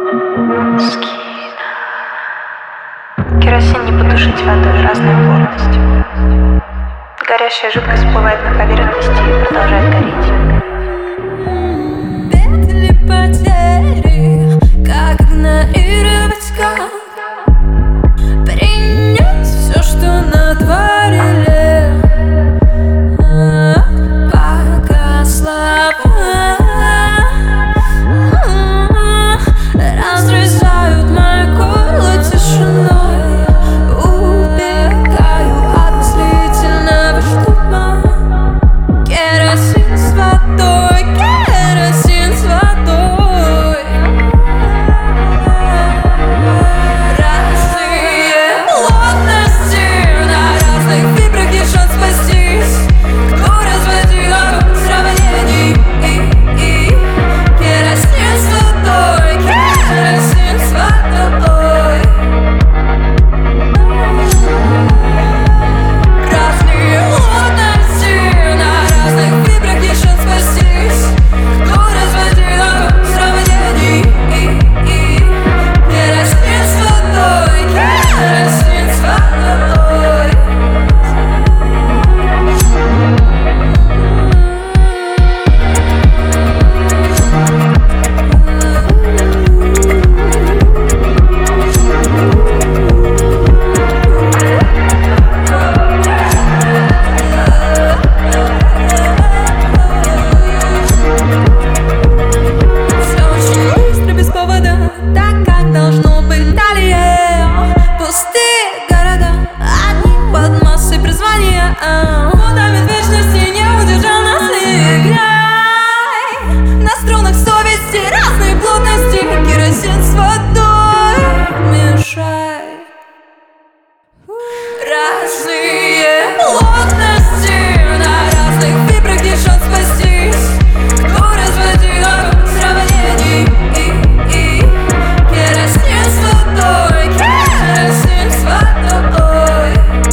Керосин не потушить водой разной плотности. Горящая жидкость всплывает на поверхности и продолжает гореть. Петли потери, как игнорировать, как принять все, что натворили, пока слова разрезают мои горло тишиной. Убегаю от мыслительного штурма. Керосин с водой, керосин с водой. Разные плотности на разных вибрах, где шанс спастись. Кто разводил сравнений? Керосин с водой, керосин с водой. Разные плотности на разных вибрах, где шанс спастись. Кто разводил сравнений? Керосин с водой, керосин с водой. Все очень быстро, без повода, так как должно быть далее. Пустые города, одни под массой призвания. Фундамент вечности не удержал нас, играй. На струнах совести разной плотности. Керосин с водой мешай. Разные плотности на разных вибрах, где шанс спастись. Кто разводил сравнений? Керосин с водой, керосин с водой.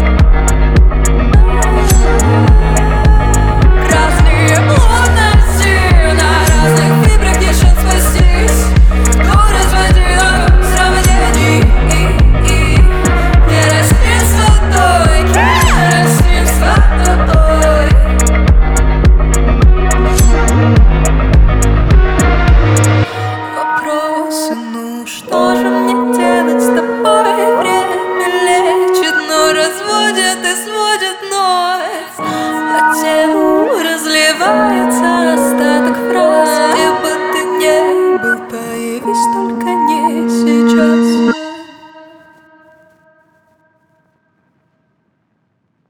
Разные плотности на разных вибрах, где шанс спастись. Кто разводил сравнений? Керосин с водой, керосин с водой. Вопросы, ну что же мне делать с тобой? Время лечит, но разводит и сводит ночь. По телу разливается остаток фраз. Где бы ты ни был, появись только